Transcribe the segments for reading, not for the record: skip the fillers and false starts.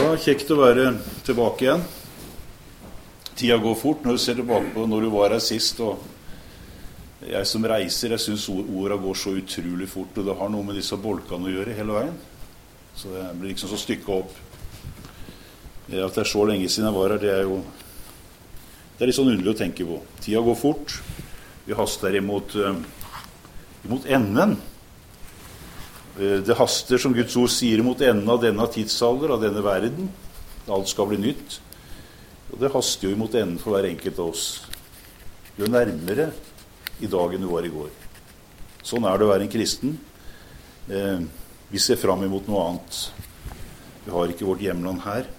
Ja, kjekt å være tilbake igjen. Tida går fort når du ser tilbake på når du var her sist, og jeg som reiser, jeg synes ordet går så utrolig fort, og det har noe med disse bolkene å gjøre hele veien. Så det blir liksom så stykket opp. At det er så lenge siden jeg var her, det er litt sånn underlig å tenke på. Tida går fort. Vi haster imot enden. Det haster, som Guds ord sier, mot enden av denne tidsalder, av denne verden. Alt skal bli nytt. Og det haster jo mot enden for hver enkelt av oss. Du er nærmere i dag enn du var i går. Sånn er det å være en kristen. Vi ser frem imot noe annet. Vi har ikke vårt hjemland her.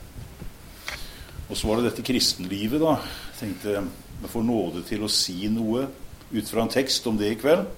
Og så var det dette kristenlivet da. Jeg tenkte jeg får nåde til å si noe ut fra en tekst om det i kveld.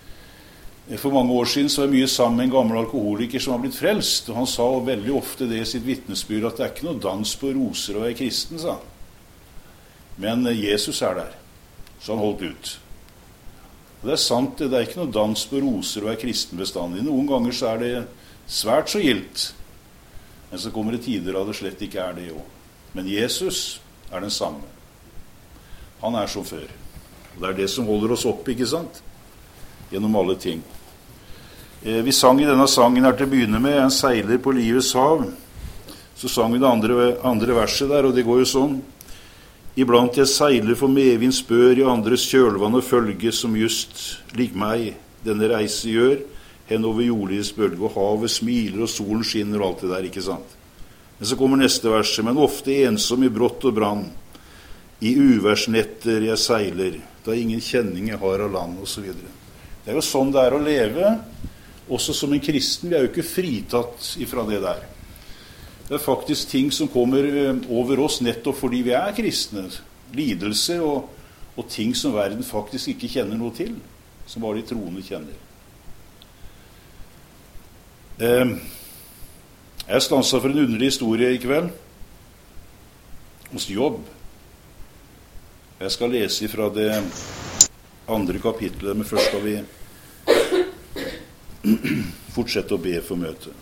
For mange år siden så var jeg mye sammen med en gammel alkoholiker som har blitt frelst, og han sa veldig ofte det i sitt vitnesbyrd at det er ikke noe dans på roser å være kristen, sa han. Men Jesus er der, så han holdt ut. Og det er sant, det er ikke noe dans på roser å være kristen bestandig. Noen ganger så er det svært så gildt, men så kommer det tider av det slett ikke er det jo. Men Jesus er den samme. Han er som før. Og det er det som holder oss opp, ikke sant? Gjennom alle ting. Vi sang i denne sangen her til å begynne med, en seiler på livets hav. Så sang vi det andre verset der, og det går jo sånn. Iblant jeg seiler for medvind spør i andres kjølvann og følge, som just lik meg denne reise gjør, hen over jordlivets bølge, og havet smiler og solen skinner og alt det der, ikke sant? Men så kommer neste verset, men ofte ensom i brått og brann, i uværsnetter jeg seiler, da ingen kjenning jeg har av land, og så videre. Det er jo sånn det er å leve, også som en kristen. Vi er jo ikke fritatt ifra det der. Det er faktisk ting som kommer over oss nettopp fordi vi er kristne. Lidelse og ting som verden faktisk ikke kjenner noe til, som bare de troende kjenner. Jeg stanset for en underlig historie i kveld, hos Jobb. Jeg skal lese fra det andre kapitlet, men først skal vi fortsette å be for møtet.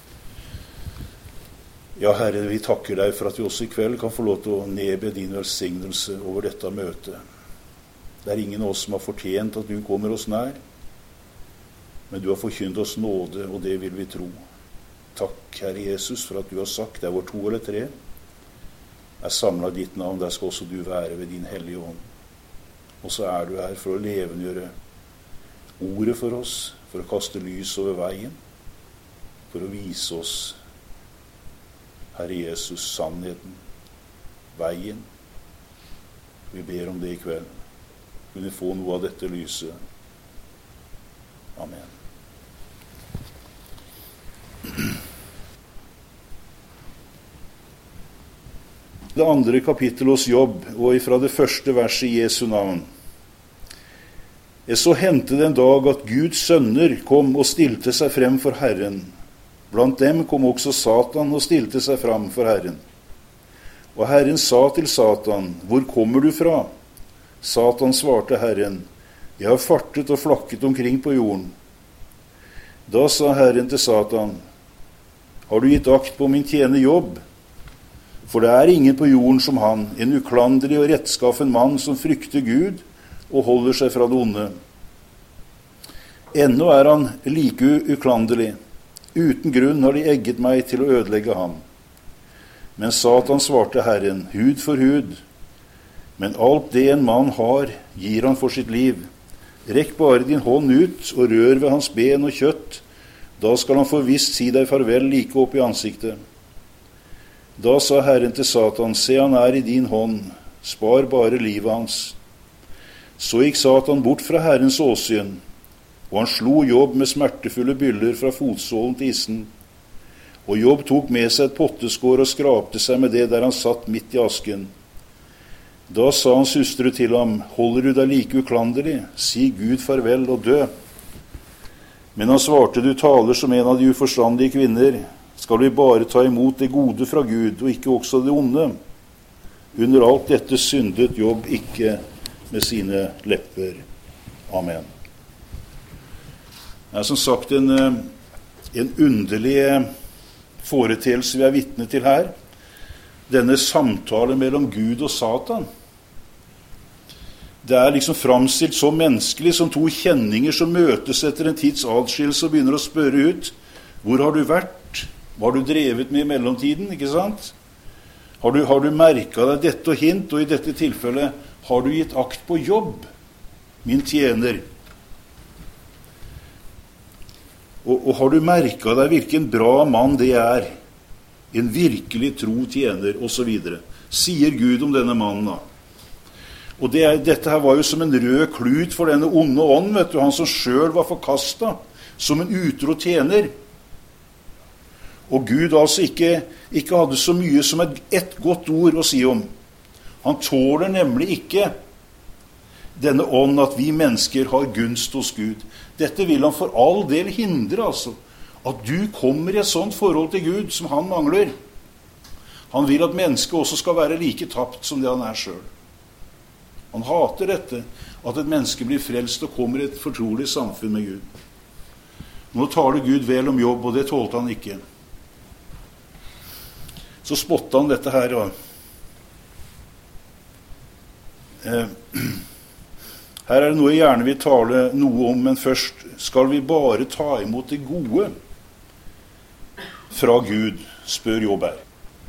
Ja, Herre, vi takker deg for at vi også i kveld kan få lov til å nedbe din velsignelse over dette møtet. Det er ingen av oss som har fortjent at du kommer oss nær, men du har forkynt oss nåde, og det vil vi tro. Takk, Herre Jesus, for at du har sagt, det er hvor 2 eller 3 er samlet i ditt navn, der skal også du være ved din hellige ånd. Og så er du her for å levengjøre ordet for oss, for å kaste lys over veien, for å vise oss, Herre Jesus, sannheten, veien. Vi ber om det i kveld. Kunne få noe av dette lyset. Amen. Det andre kapittelet hos Jobb, og ifra det første verset i Jesu navn. Så hendte det en dag at Guds sønner kom og stilte seg frem for Herren. Blant dem kom også Satan og stilte seg frem for Herren. Og Herren sa til Satan, hvor kommer du fra? Satan svarte Herren, jeg har fartet og flakket omkring på jorden. Da sa Herren til Satan, har du gitt akt på min tjener Jobb? For det er ingen på jorden som han, en uklanderlig og rettskaffen mann som frykter Gud og holder seg fra det onde. Ennå er han like uklanderlig. Uten grunn har de egget meg til å ødelegge ham. Men Satan svarte Herren, hud for hud. Men alt det en mann har, gir han for sitt liv. Rekk bare din hånd ut og rør ved hans ben og kjøtt. Da skal han for visst si deg farvel like opp i ansiktet. Da sa Herren til Satan, se han er i din hånd, spar bare livet hans. Så gikk Satan bort fra Herrens åsyn, og han slo Jobb med smertefulle byller fra fotsålen til issen. Og Jobb tok med seg et potteskår og skrapte seg med det der han satt midt i asken. Da sa hans hustru til ham, holder du deg like uklanderlig? Si Gud farvel og dø. Men han svarte, du taler som en av de uforstandige kvinner. Skal vi bare ta imot det gode fra Gud, og ikke også det onde? Under alt dette syndet Jobb ikke med sine lepper. Amen. Det er som sagt en underlig foreteelse vi er vitne til her. Denne samtale mellom Gud og Satan. Det er liksom framstilt så menneskelig som to kjenninger som møtes etter en tids adskillelse og begynner å spørre ut: hvor har du vært? Hva har du drevet med i mellomtiden? Ikke sant? Har du merket deg dette og hint? Og i dette tilfellet, har du gitt akt på jobb, min tjener? Og har du merket deg hvilken bra mann det er? En virkelig tro tjener, og så videre. Sier Gud om denne mannen da. Og dette her var jo som en rød klut for denne onde ånd, vet du, han som selv var forkastet, som en utro tjener. Og Gud altså ikke hadde så mye som et godt ord å si om. Han tåler nemlig ikke denne ånd at vi mennesker har gunst hos Gud. Dette vil han for all del hindre, altså. At du kommer i et sånt forhold til Gud som han mangler. Han vil at mennesket også skal være like tapt som det han er selv. Han hater dette, at et menneske blir frelst og kommer i et fortrolig samfunn med Gud. Nå taler Gud vel om jobb, og det tålte han ikke. Så spottet han dette her. Her er det noe jeg gjerne vil tale noe om, men først skal vi bare ta imot det gode fra Gud, spør Jobb her.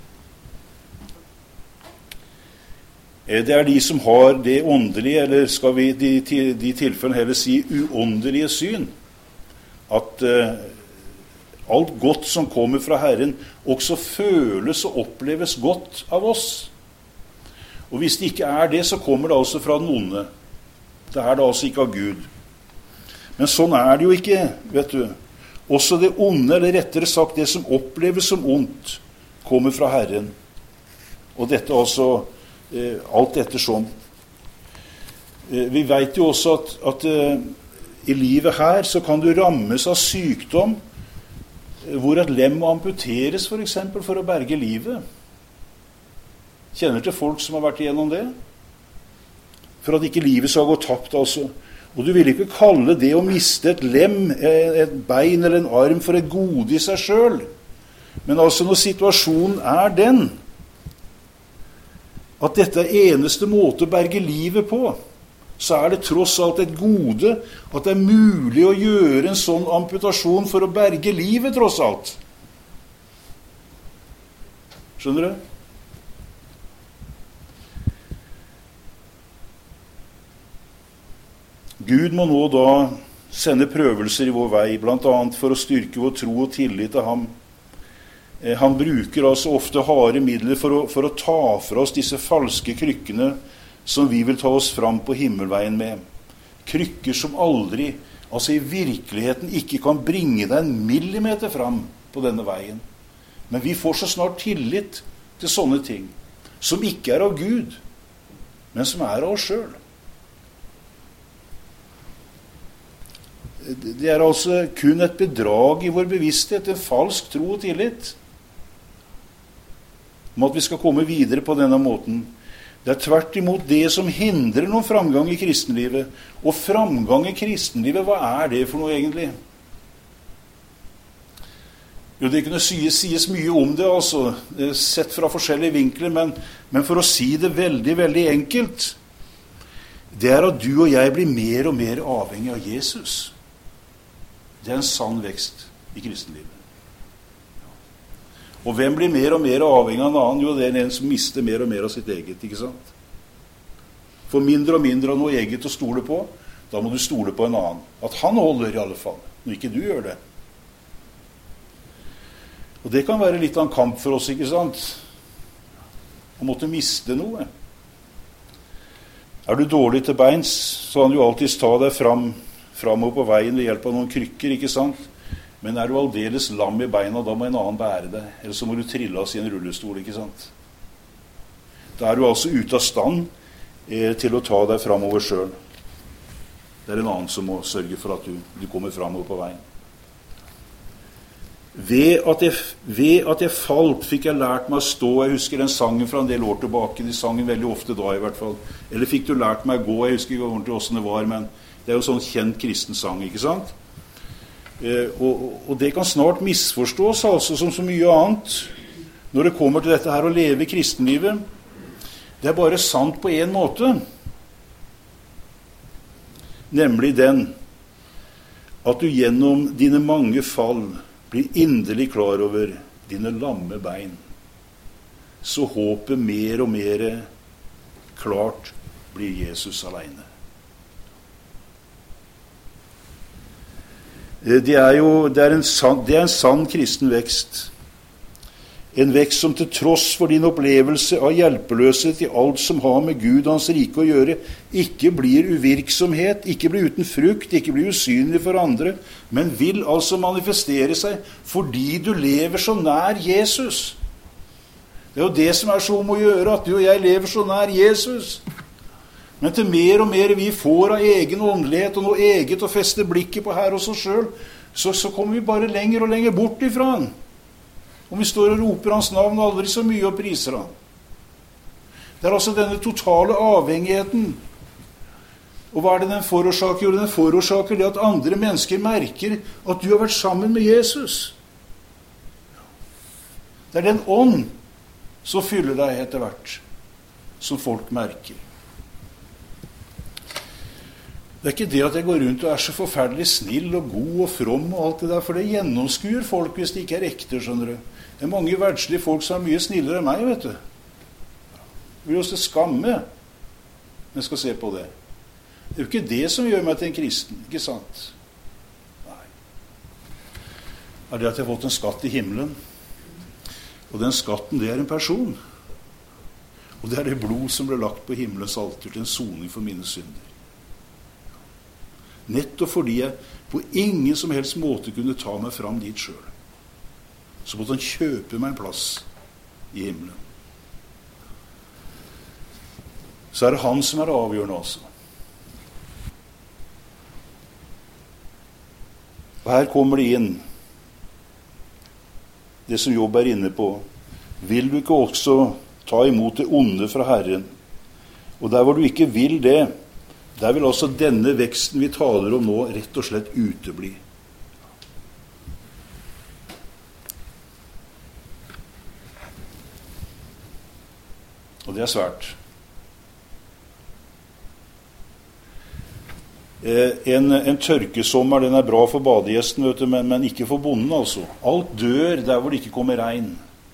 Det er de som har det åndelige, eller skal vi de tilfellene heller si uåndelige syn, at alt godt som kommer fra Herren også føles og oppleves godt av oss. Og hvis det ikke er det, så kommer det altså fra den onde. Det er det altså ikke av Gud. Men sånn er det jo ikke, vet du. Også det onde, eller rettere sagt det som oppleves som ondt, kommer fra Herren. Og dette altså, alt ettersom. Vi vet jo også at i livet her så kan du rammes av sykdom, hvor et lem må amputeres for eksempel for å berge livet. Kjenner til folk som har vært igjennom det? For at ikke livet skal gå tapt, altså. Og du vil ikke kalle det å miste et lem, et bein eller en arm for et gode i seg selv. Men altså når situasjonen er den, at dette er eneste måte å berge livet på, så er det tross alt et gode at det er mulig å gjøre en sånn amputasjon for å berge livet, tross alt. Skjønner du? Gud må nå da sende prøvelser i vår vei, blant annet for å styrke vår tro og tillit til ham. Han bruker altså ofte harde midler for å ta fra oss disse falske krykkene som vi vil ta oss fram på himmelveien med. Krykker som aldri, altså i virkeligheten, ikke kan bringe deg en millimeter fram på denne veien. Men vi får så snart tillit til sånne ting, som ikke er av Gud, men som er av oss selv. Det er altså kun et bedrag i vår bevissthet, en falsk tro og tillit, om at vi skal komme videre på denne måten. Det er tvert imot det som hindrer noen framgang i kristenlivet. Og framgang i kristenlivet, hva er det for noe egentlig? Jo, det kunne sies mye om det, altså, sett fra forskjellige vinkler, men for å si det veldig, veldig enkelt, det er at du og jeg blir mer og mer avhengig av Jesus. Det er en sann vekst i kristenlivet. Og hvem blir mer og mer avhengig av en annen? Jo, det er en som mister mer og mer av sitt eget, ikke sant? For mindre og mindre av noe eget å stole på, da må du stole på en annen. At han holder i alle fall, når ikke du gjør det. Og det kan være litt av en kamp for oss, ikke sant? Å måtte miste noe. Er du dårlig til beins, så kan du alltid ta deg framover på veien ved hjelp av noen krykker, ikke sant? Men er du aldeles lam i beina, da må en annen bære det. Eller så må du trilles i en rullestol, ikke sant? Da er du altså ute av stand til å ta deg framover selv. Det er en annen som må sørge for at du kommer framover på veien. Ved at jeg falt, fikk jeg lært meg å stå. Jeg husker den sangen fra en del år tilbake. De sangen veldig ofte da, i hvert fall. Eller fikk du lært meg å gå? Jeg husker ikke ordentlig hvordan det var, men det er jo en sånn kjent kristen sang, ikke sant? Og det kan snart misforstås, altså, som så mye annet, når det kommer til dette her å leve kristenlivet. Det bare sant på en måte, nemlig den at du gjennom dine mange fall blir inderlig klar over dine lamme bein, så håpet mer og mer klart blir Jesus alene. Det er en sann kristen vekst. En vekst som til tross for din opplevelse av hjelpeløshet i alt som har med Gud og hans rike å gjøre, ikke blir uvirksomhet, ikke blir uten frukt, ikke blir usynlig for andre, men vil altså manifestere seg fordi du lever så nær Jesus. Det er jo det som er så om å gjøre, at du og jeg lever så nær Jesus. Men til mer og mer vi får av egen åndelighet og noe eget å feste blikket på her hos oss selv, så kommer vi bare lenger og lenger bort ifra han. Og vi står og roper hans navn aldri så mye og priser han. Det er altså denne totale avhengigheten. Og hva er det den forårsaker? Jo, den forårsaker det at andre mennesker merker at du har vært sammen med Jesus. Det er den ånd som fyller deg etter hvert, som folk merker. Det er ikke det at jeg går rundt og er så forferdelig snill og god og from og alt det der, for det gjennomskuer folk hvis det ikke er ekte, skjønner du. Det er mange verdslige folk som er mye snillere enn meg, vet du. Det blir også skamme når jeg skal se på det. Det er jo ikke det som gjør meg til en kristen, ikke sant? Nei. Det er det at jeg har fått en skatt i himmelen. Og den skatten, det er en person. Og det er det blod som ble lagt på himmelens alter til en soning for mine synder. Nettopp fordi jeg på ingen som helst måte kunne ta meg fram dit selv. Så måtte han kjøpe meg en plass i himmelen. Så er det han som er avgjørende altså. Og her kommer det inn det som Jobb er inne på. Vil du ikke også ta imot det onde fra Herren? Og der hvor du ikke vil det, der vil altså denne veksten vi taler om nå rett og slett utebli. Og det er svært. En tørkesommer, den er bra for badegjesten, vet du, men ikke for bonden, altså. Alt dør der hvor det ikke kommer regn.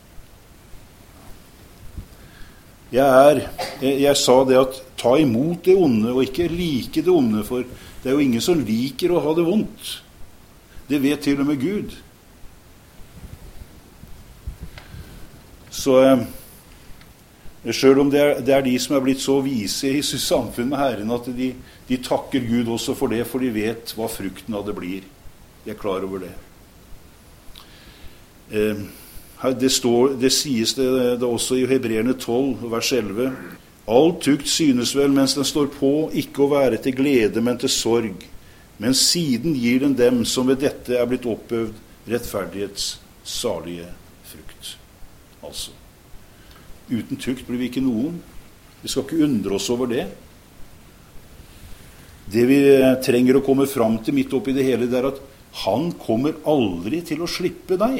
Jeg sa det at ta imot det onde, og ikke like det onde, for det er jo ingen som liker å ha det vondt. Det vet til og med Gud. Så selv om det er de som er blitt så vise i samfunn med Herren, at de takker Gud også for det, for de vet hva frukten av det blir. De er klar over det. Det sies det også i Hebreerne 12, vers 11. All tukt synes vel mens den står på, ikke å være til glede, men til sorg. Men siden gir den dem som ved dette er blitt oppøvd rettferdighets salige frukt. Altså, uten tukt blir vi ikke noen. Vi skal ikke undre oss over det. Det vi trenger å komme fram til midt oppi det hele, det er at han kommer aldri til å slippe deg.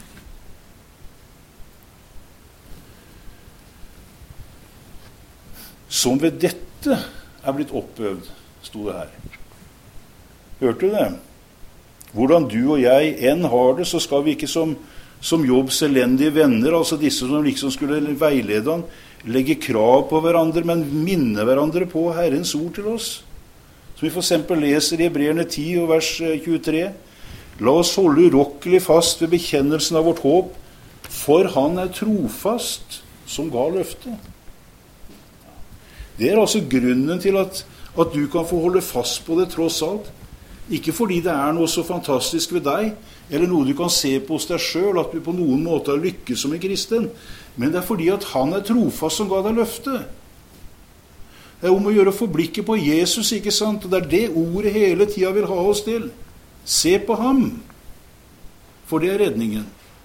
Som ved dette er blitt oppøvd, sto det her. Hørte du det? Hvordan du og jeg enn har det, så skal vi ikke som Jobbs elendige venner, altså disse som liksom skulle veilede han, legge krav på hverandre, men minne hverandre på Herrens ord til oss. Som vi for eksempel leser i Hebreerne 10 og vers 23. La oss holde urokkelig fast ved bekjennelsen av vårt håp, for han er trofast som ga løftet. Det er altså grunnen til at du kan få holde fast på det tross alt. Ikke fordi det er noe så fantastisk ved deg, eller noe du kan se på hos deg selv, at du på noen måte har lykkes som en kristen, men det er fordi at han er trofast som ga deg løftet. Det er om å gjøre å få blikket på Jesus, ikke sant? Og det er det ordet hele tiden vil ha oss til. Se på ham, for det er redningen.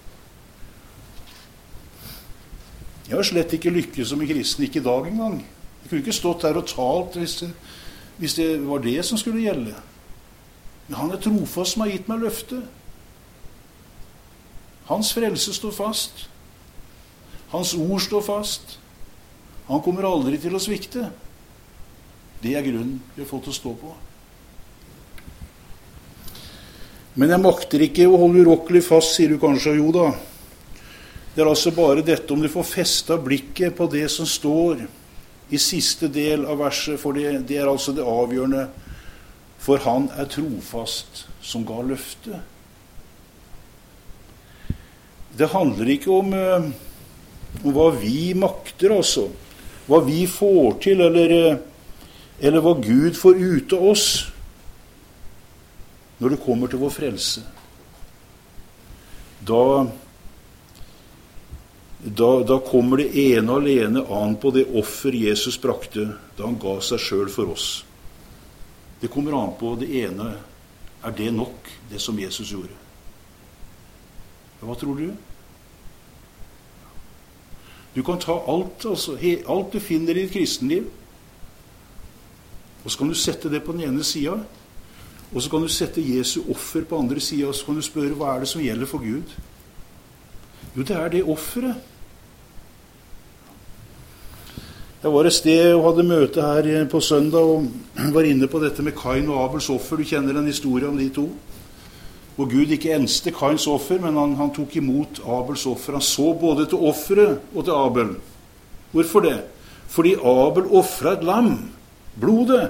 Jeg har slett ikke lykkes som en kristen, ikke i dag engang. Jeg kunne ikke stått her og talt hvis det var det som skulle gjelde. Men han er trofast som har gitt meg løftet. Hans frelse står fast. Hans ord står fast. Han kommer aldri til å svikte. Det er grunnen vi har fått å stå på. Men jeg makter ikke å holde urokkelig fast, sier du kanskje. Jo da. Det er altså bare dette om du får festet blikket på det som står i siste del av verset, for det er altså det avgjørende. For han er trofast som ga løftet. Det handler ikke om hva vi makter, altså. Hva vi får til, eller hva Gud får ut av oss når det kommer til vår frelse. Da kommer det ene og alene an på det offer Jesus brakte da han ga seg selv for oss. Det kommer an på det ene. Er det nok, det som Jesus gjorde? Hva tror du? Du kan ta alt, altså, alt du finner i ditt kristenliv, og så kan du sette det på den ene siden, og så kan du sette Jesu offer på andre siden, og så kan du spørre, hva er det som gjelder for Gud? Jo, det er det offeret. Jeg var et sted og hadde møte her på søndag, og var inne på dette med Kain og Abels offer. Du kjenner en historie om de to. Hvor Gud ikke enste Kains offer, men han tok imot Abels offer. Han så både til offeret og til Abel. Hvorfor det? Fordi Abel offret et lam. Blodet.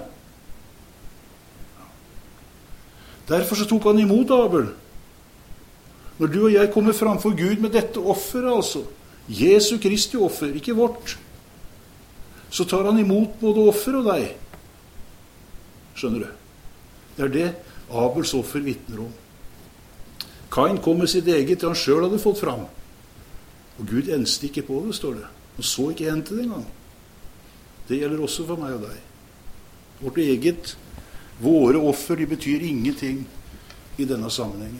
Derfor så tok han imot Abel. Når du og jeg kommer framfor Gud med dette offeret, altså, Jesu Kristi offer, ikke vårt, så tar han imot både offer og deg. Skjønner du? Det er det Abels offer vitner om. Kain kom med sitt eget, det han selv hadde fått fram. Og Gud enste ikke på det, står det. Han så ikke hen til det engang. Det gjelder også for meg og deg. Vårt eget, våre offer, de betyr ingenting i denne sammenhengen.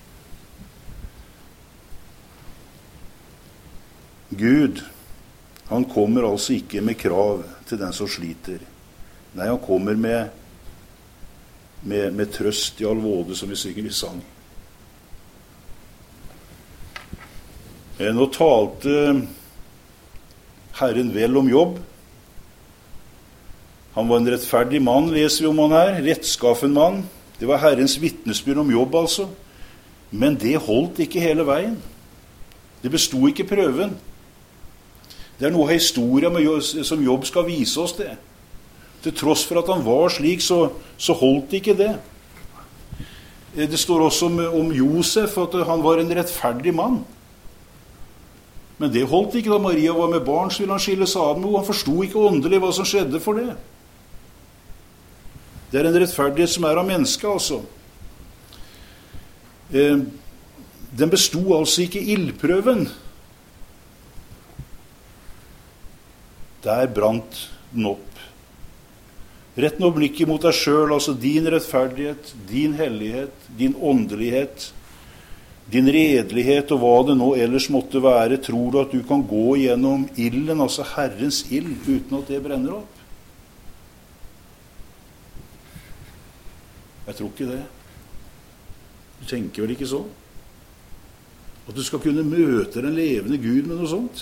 Gud, han kommer altså ikke med krav til den som sliter. Nei, han kommer med trøst i all våde, som vi synger i sang. Nå talte Herren vel om Jobb. Han var en rettferdig mann, leser vi om han her, rettskaffen mann. Det var Herrens vitnesbyrd om Jobb, altså. Men det holdt ikke hele veien. Det bestod ikke prøven. Det er noe av historien som Jobb skal vise oss det. Til tross for at han var slik, så holdt ikke det. Det står også om Josef, at han var en rettferdig mann. Men det holdt ikke da Maria var med barn, så ville han skille seg av med henne. Han forstod ikke åndelig hva som skjedde for det. Det er en rettferdighet som er av mennesket, altså. Den bestod altså ikke ildprøven. Der brant den opp. Rett nå blikket mot deg selv, altså din rettferdighet, din hellighet, din åndelighet, din redelighet og hva det nå ellers måtte være. Tror du at du kan gå gjennom ilden, altså Herrens ild, uten at det brenner opp? Jeg tror ikke det. Du tenker vel ikke så? At du skal kunne møte den levende Gud med noe sånt?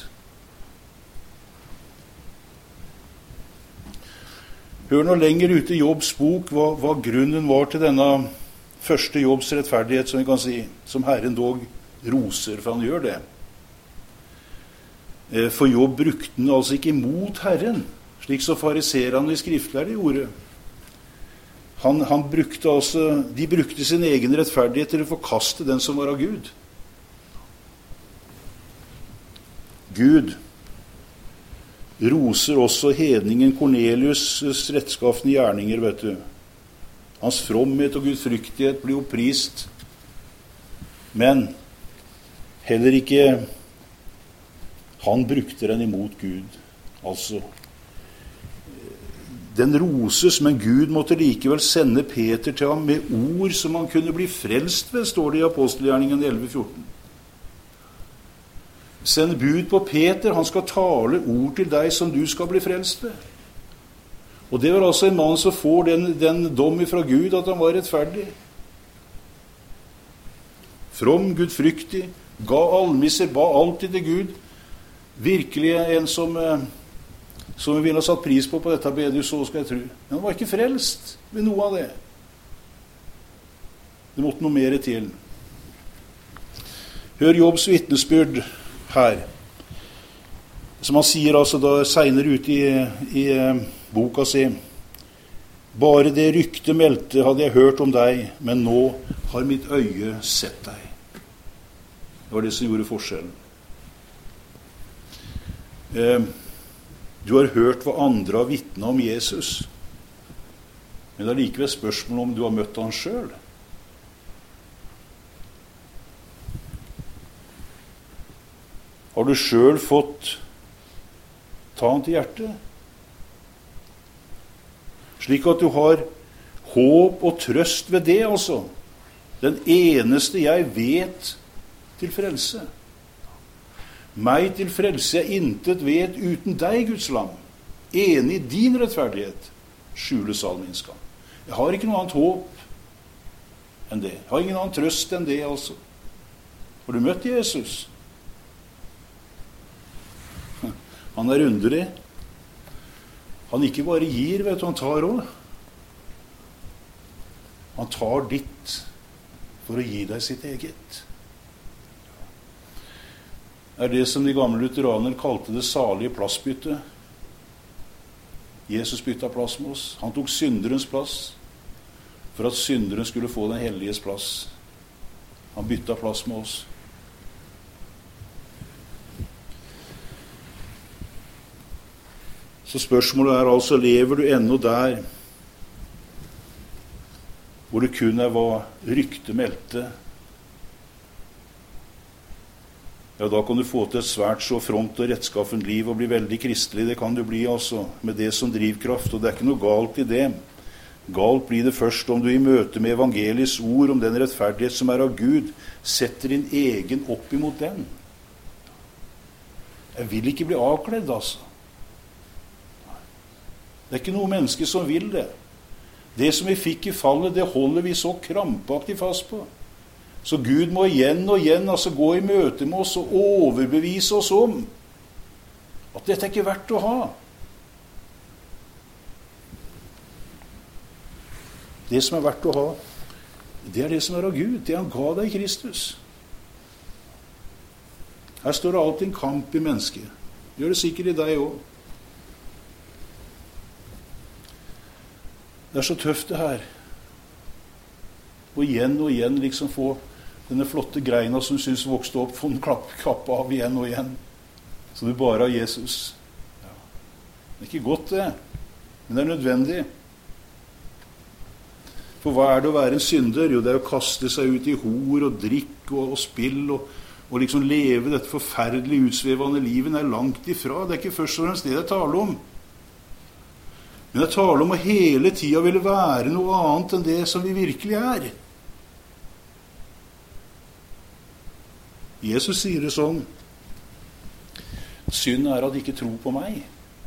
Hør nå lenger ute i Jobbs bok hva grunnen var til denne første Jobbs rettferdighet, som vi kan si, som Herren dog roser, for han gjør det. For Jobb brukte den altså ikke imot Herren, slik som fariserene i skriftlærde gjorde. De brukte sin egen rettferdighet til å forkaste den som var av Gud. Gud roser også hedningen Kornelius' rettskaffende gjerninger, vet du. Hans fromhet og gudfryktighet blir opprist. Men heller ikke han brukte den imot Gud. Altså, den roses, men Gud måtte likevel sende Peter til ham med ord som han kunne bli frelst ved, står det i Apostelgjerningen 11:14. Send bud på Peter, han skal tale ord til deg som du skal bli frelst ved. Og det var altså en mann som får den dom fra Gud at han var rettferdig. from, gudfryktig, ga almisser, ba alltid til Gud. Virkelig en som vi ville ha satt pris på dette bedehus, så skal jeg tro. Men han var ikke frelst ved noe av det. Det måtte noe mer til. Hør Jobbs vitnesbyrd her. Som han sier altså da senere ut i boka si. Bare det rykte meldte hadde jeg hørt om deg, men nå har mitt øye sett deg. Det var det som gjorde forskjellen. Du har hørt hva andre har vitnet om Jesus, men det er likevel spørsmål om du har møtt han selv. Har du selv fått ta han til hjertet? Slik at du har håp og trøst ved det, altså. Den eneste jeg vet til frelse. Meg til frelse jeg intet vet uten deg, Guds lam. Enig i din rettferdighet, skjules all min skam. Jeg har ikke noe annet håp enn det. Jeg har ingen annen trøst enn det, altså. Har du møtt Jesus? Han er underlig. Han ikke bare gir, vet du, han tar også. Han tar ditt for å gi deg sitt eget. Det er det som de gamle lutheraner kalte det salige plassbytte. Jesus bytta plass med oss. Han tok synderens plass for at synderen skulle få den helliges plass. Han bytta plass med oss. Så spørsmålet er altså, lever du ennå der hvor det kun er hva ryktet meldte? Ja, da kan du få til et svært så fromt og rettskaffent liv og bli veldig kristelig. Det kan du bli, altså, med det som drivkraft, og det er ikke noe galt i det. Galt blir det først om du i møte med evangeliets ord om den rettferdighet som er av Gud, setter din egen opp imot den. Jeg vil ikke bli avkledd, altså. Det er ikke noe menneske som vil det. Det som vi fikk i fallet, det holder vi så krampaktig fast på. Så Gud må igjen og igjen altså gå i møte med oss og overbevise oss om at dette er ikke verdt å ha. Det som er verdt å ha, det er det som er av Gud. Det han ga deg i Kristus. Her står det alltid en kamp i mennesket. Det gjør det sikkert i deg også. Det er så tøft det her. Og igjen liksom få denne flotte greina som du synes vokste opp, få den kappe av igjen og igjen. Så du bare har Jesus. Ja. Det er ikke godt det, men det er nødvendig. For hva er det å være en synder? Jo, det er å kaste seg ut i hor og drikk og spill og liksom leve dette forferdelige utsvevende livet. Det er langt ifra. Det er ikke først og fremst det jeg taler om. Men jeg taler om å hele tiden ville være noe annet enn det som vi virkelig er. Jesus sier det sånn. Synd er at de ikke tror på meg.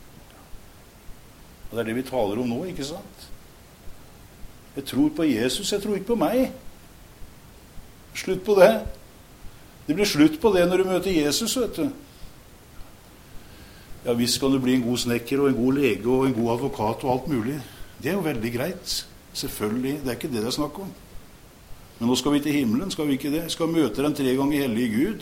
Og det er det vi taler om nå, ikke sant? Jeg tror på Jesus, jeg tror ikke på meg. Slutt på det. Det blir slutt på det når du møter Jesus, vet du. Ja, visst kan du bli en god snekker og en god lege og en god advokat og alt mulig. Det er jo veldig greit. Selvfølgelig, det er ikke det det er snakk om. Men nå skal vi til himmelen, skal vi ikke det? Vi skal møte den 3 ganger hellige Gud.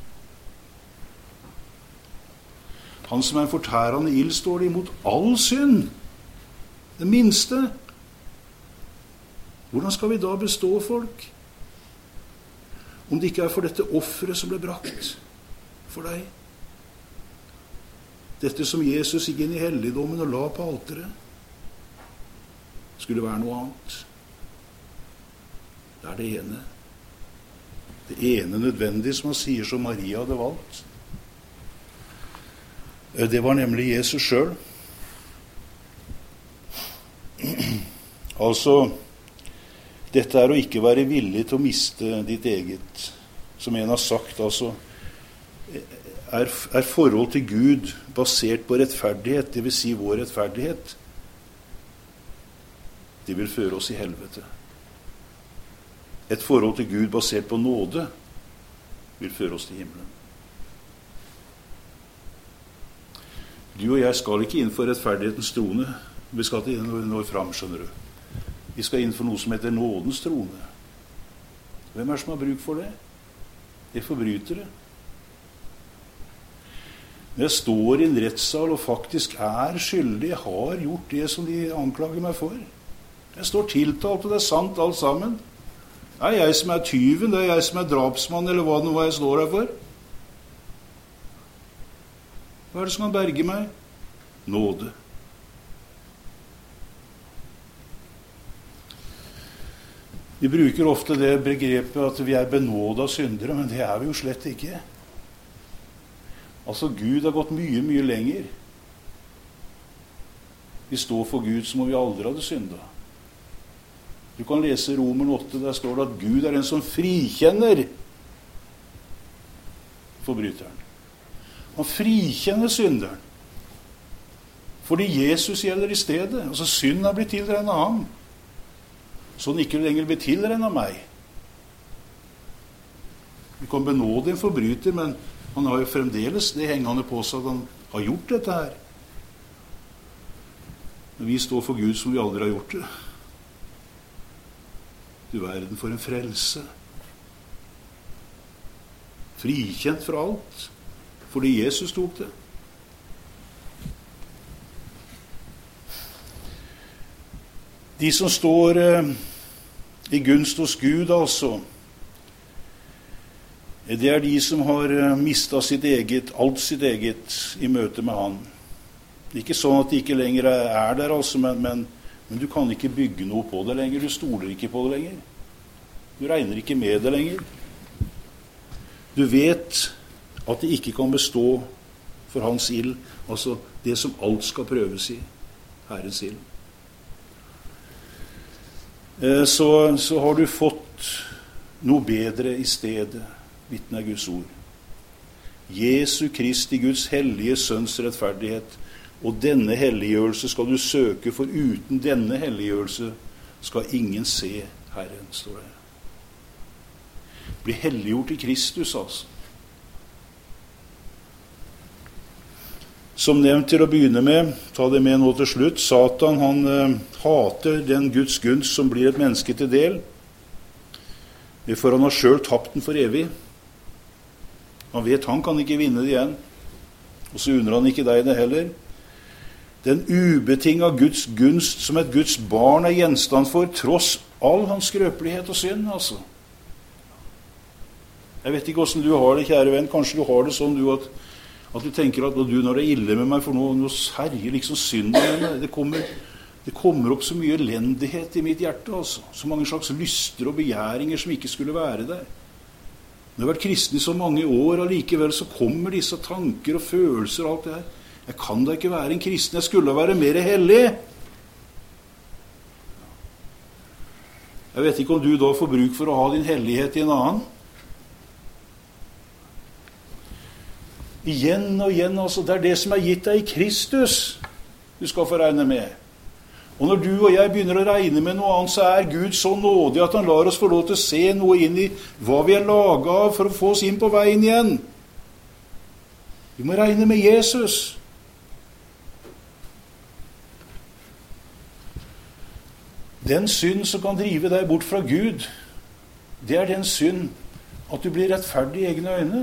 Han som er en fortærende ild, står det, imot all synd. Det minste. Hvordan skal vi da bestå, folk? Om det ikke er for dette offeret som ble brakt for deg. Dette som Jesus gikk inn i helligdommen og la på alteret, skulle være noe annet. Det er det ene. Det ene nødvendige som han sier som Maria hadde valgt. Det var nemlig Jesus selv. Altså, dette er å ikke være villig til å miste ditt eget. Som en har sagt, altså, er forhold til Gud basert på rettferdighet, det vil si vår rettferdighet. Det vil føre oss i helvete. et forhold til Gud basert på nåde vil føre oss til himmelen. Du og jeg skal ikke inn for rettferdighetens trone. Vi skal ikke nå fram, skjønner du. Vi skal inn for noe som heter nådens trone. Hvem som har bruk for det? Det er forbrytere. Når jeg står i en rettssal og faktisk er skyldig, jeg har gjort det som de anklager meg for. Jeg står tiltalt, og det er sant alt sammen. Det er jeg som er tyven, det er jeg som er drapsmann, eller hva jeg står her for. Hva er det som kan berge meg? Nåde. Vi bruker ofte det begrepet at vi er benådet av syndere, men det er vi jo slett ikke. Altså, Gud har gått mye, mye lenger. Vi står for Gud som om vi aldri hadde syndet. Du kan lese Romerne 8, der står det at Gud er den som frikjenner forbryteren. Han frikjenner synderen. Fordi Jesus gjelder i stedet. Altså, synden har blitt tilregnet av ham. Så den ikke lenger blir tilregnet av meg. Vi kan benåde en forbryter, men han har jo fremdeles det hengende på seg at han har gjort dette her. Men vi står for Gud som vi aldri har gjort det. Du verden for en frelse. Frikjent fra alt, fordi Jesus tok det. De som står i gunst hos Gud, altså, det er de som har mistet alt sitt eget i møte med Han. Det er ikke sånn at de ikke lenger er der, altså, men du kan ikke bygge noe på det lenger. Du stoler ikke på det lenger. Du regner ikke med det lenger. Du vet at det ikke kan bestå for Hans ild, altså det som alt skal prøves i, Herrens ild. Så har du fått noe bedre i stedet, vitner Guds ord. Jesu Kristi, Guds hellige sønns rettferdighet, og denne helliggjørelse skal du søke, for uten denne helliggjørelse skal ingen se Herren, står det. Bli helliggjort i Kristus, altså. Som nevnt til å begynne med, ta det med nå til slutt, Satan, han hater den Guds gunst som blir et menneske til del, for han har selv tapt den for evig. Han vet han kan ikke vinne det igjen, og så unner han ikke deg det heller. Den ubetinget Guds gunst som et Guds barn er gjenstand for, tross all hans skrøpelighet og synd, altså. Jeg vet ikke hvordan du har det, kjære venn. Kanskje du har det sånn at du tenker at du, når det er ille med meg, for noe herjer liksom synd med meg. Det kommer opp så mye elendighet i mitt hjerte, altså. Så mange slags lyster og begjæringer som ikke skulle være der. Når jeg har vært kristen i så mange år, og likevel så kommer disse tanker og følelser og alt det her. Jeg kan da ikke være en kristen, jeg skulle være mer hellig. Jeg vet ikke om du da får bruk for å ha din hellighet i en annen. Igjen og igjen, altså, det er det som er gitt deg i Kristus du skal få regne med. Og når du og jeg begynner å regne med noe annet, så er Gud så nådig at han lar oss få lov til å se noe inn i hva vi er laget av for å få oss inn på veien igjen. Vi må regne med Jesus. Den synd som kan drive deg bort fra Gud, det er den synd at du blir rettferdig i egne øyne.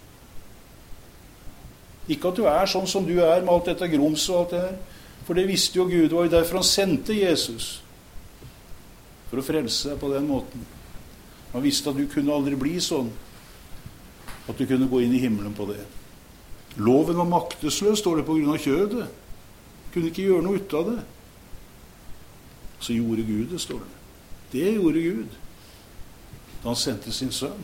Ikke at du er sånn som du er med alt dette grums og alt det her. For det visste jo Gud, det var jo derfor han sendte Jesus. For å frelse deg på den måten. Han visste at du kunne aldri bli sånn. At du kunne gå inn i himmelen på det. Loven var maktesløs, står det, på grunn av kjødet. Kunne ikke gjøre noe ut av det. Så gjorde Gud det, står det. Det gjorde Gud. Da han sendte sin sønn.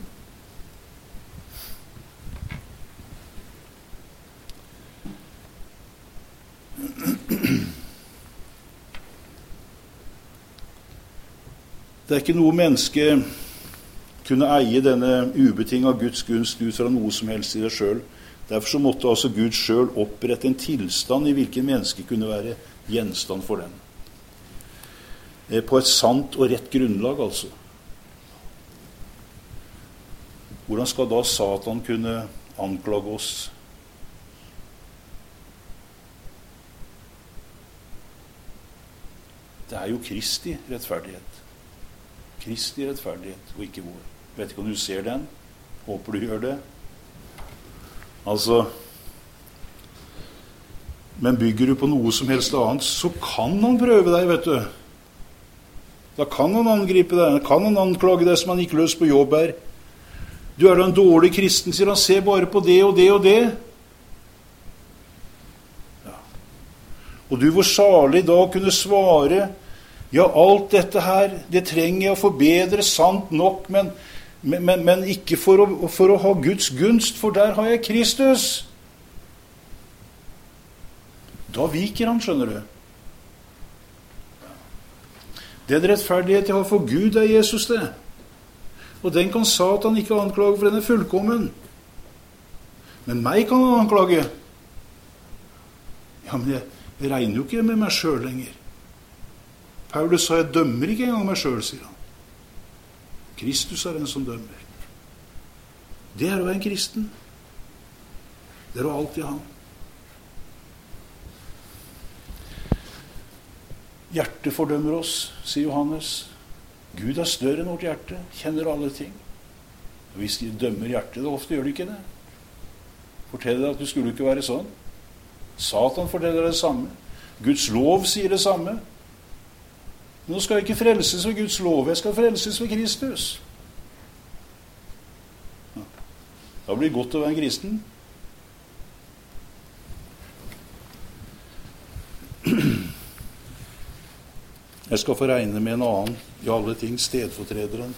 Det er ikke noe menneske kunne eie denne ubetinget Guds gunst ut fra noe som helst i det selv. Derfor så måtte altså Gud selv opprette en tilstand i hvilken menneske kunne være gjenstand for den. På et sant og rett grunnlag, altså. hvordan skal da Satan kunne anklage oss? Det er jo Kristi rettferdighet. Kristi rettferdighet, og ikke vår. Vet ikke om du ser den? Håper du gjør det. Altså, men bygger du på noe som helst annet, så kan han prøve deg, vet du. Da kan han angripe deg, kan han anklage deg som han gikk løs på jobb her. Du er da en dårlig kristen, sier han, se bare på det og det og det. Ja. Og du var salig da kunne svare, ja, alt dette her, det trenger jeg å forbedre, sant nok, men ikke for å ha Guds gunst, for der har jeg Kristus. Da viker han, skjønner du. Den rettferdighet jeg har for Gud er Jesus det. Og den kan Satan ikke anklage, for den er fullkommen. Men meg kan han anklage. Ja, men jeg regner jo ikke med meg selv lenger. Paulus sa, jeg dømmer ikke engang meg selv, sier han. Kristus er den som dømmer. Det er å være en kristen. Det er å alltid ha. Hjertet fordømmer oss, sier Johannes. Gud er større enn vårt hjerte, kjenner alle ting. Og hvis de dømmer hjertet, da ofte gjør de ikke det. Forteller deg at du skulle ikke være sånn. Satan forteller deg det samme. Guds lov sier det samme. Nå skal jeg ikke frelses ved Guds lov, jeg skal frelses ved Kristus. Ja. Da blir det godt å være en kristen. Jeg skal få regne med en annen, i alle ting, stedfortrederen.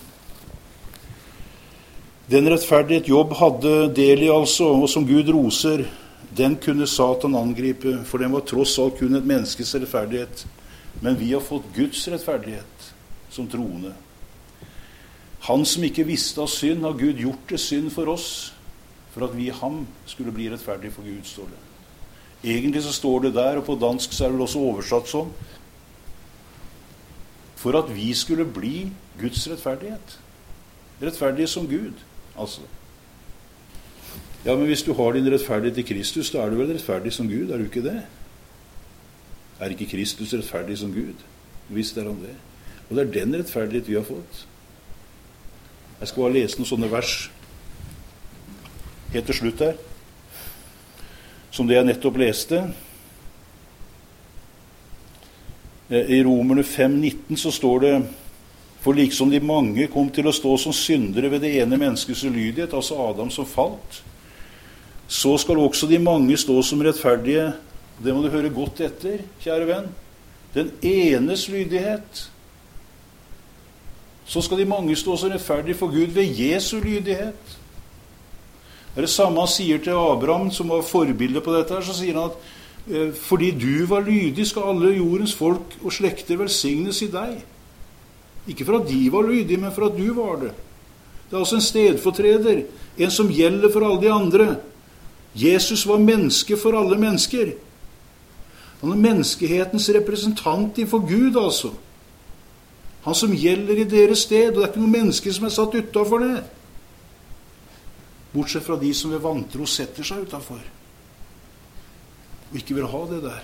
Den rettferdighet Jobb hadde del i altså, og som Gud roser, den kunne Satan angripe, for den var tross alt kun et menneskes rettferdighet. Men vi har fått Guds rettferdighet som troende. Han som ikke visste av synd, har Gud gjort det synd for oss, for at vi i ham skulle bli rettferdige for Gud, står det. Egentlig så står det der, og på dansk så er det også oversatt sånn, for at vi skulle bli Guds rettferdighet. Rettferdige som Gud, altså. Ja, men hvis du har din rettferdighet i Kristus, da er du vel rettferdig som Gud, er du ikke det? Er ikke Kristus rettferdig som Gud? Visst er han det. Og det er den rettferdighet vi har fått. Jeg skal bare lese noen sånne vers helt til slutt her, som det jeg nettopp leste. I Romerne 5,19 så står det, for liksom de mange kom til å stå som syndere ved det ene menneskets ulydighet, altså Adam som falt, så skal også de mange stå som rettferdige. Det må du høre godt etter, kjære venn. Den enes lydighet. Så skal de mange stå som rettferdige for Gud ved Jesu lydighet. Det er det samme han sier til Abraham, som var forbilde på dette her, så sier han at fordi du var lydig, skal alle jordens folk og slekter velsignes i deg. Ikke for at de var lydige, men for at du var det. Det er også en stedfortreder, en som gjelder for alle de andre. Jesus var menneske for alle mennesker. Han er menneskehetens representant for Gud, altså. Han som gjelder i deres sted, og det er ikke noen mennesker som er satt utenfor det. Bortsett fra de som ved vantro setter seg utenfor, og ikke vil ha det der.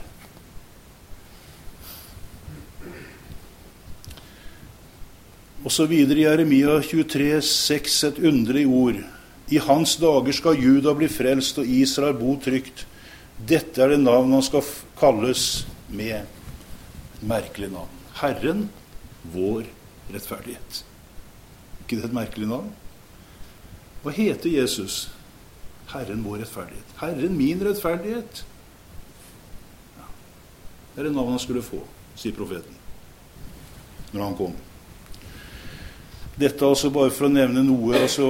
Og så videre i Jeremia 23,6, et underlig ord. I hans dager skal Juda bli frelst, og Israel bo trygt. Dette er det navn han skal kalles med. Et merkelig navn. Herren, vår rettferdighet. Ikke det et merkelig navn? Hva heter Jesus? Herren, vår rettferdighet. Herren, min rettferdighet. Ja. Det er det navn han skulle få, sier profeten, når han kom. Dette altså bare for å nevne noe, altså.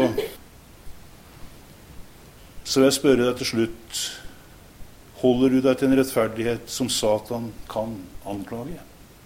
Så jeg spør deg til slutt, holder du deg til en rettferdighet som Satan kan anklage?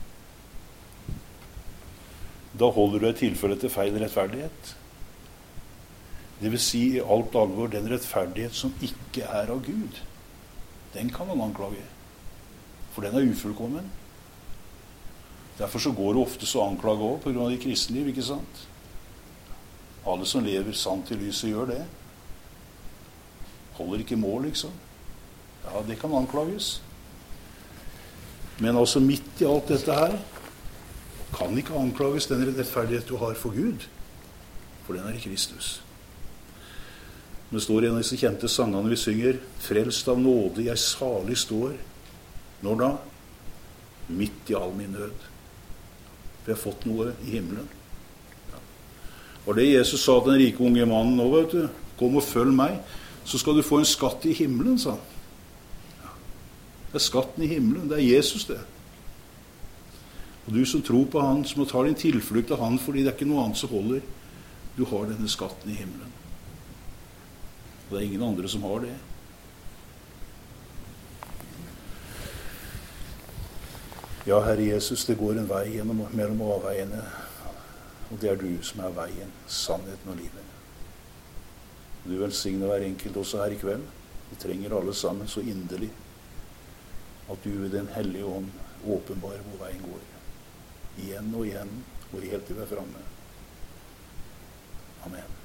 Da holder du deg i tilfelle til feil rettferdighet. Det vil si i alt alvor den rettferdighet som ikke er av Gud. Den kan han anklage, for den er ufullkommen. Derfor så går det ofte så anklage også på grunn av det kristne liv, ikke sant? Alle som lever sant i lyset gjør det. Holder ikke mål, liksom. Ja, det kan anklages. Men altså midt i alt dette her kan ikke anklages den rettferdighet du har for Gud, for den er i Kristus. Det står i en av disse kjente sangene vi synger: frelst av nåde, jeg salig står. Når da? Midt i all min nød. For jeg har fått noe i himmelen. Ja. Og det Jesus sa til den rike unge mannen nå, vet du, kom og følg meg, så skal du få en skatt i himmelen, sa han. Ja. Det er skatten i himmelen, det er Jesus det. Og du som tror på han, som tar din tilflukt til han, fordi det er ikke noe annet som holder, du har denne skatten i himmelen. Og det er ingen andre som har det. Ja, Herre Jesus, det går en vei mellom avveiene, og det er du som er veien, sannheten og livet. Du velsigner hver enkelt også her i kveld. Vi trenger alle sammen så inderlig at du ved den hellige ånd åpenbarer hvor veien går. Igjen og igjen, og helt til vi er fremme. Amen.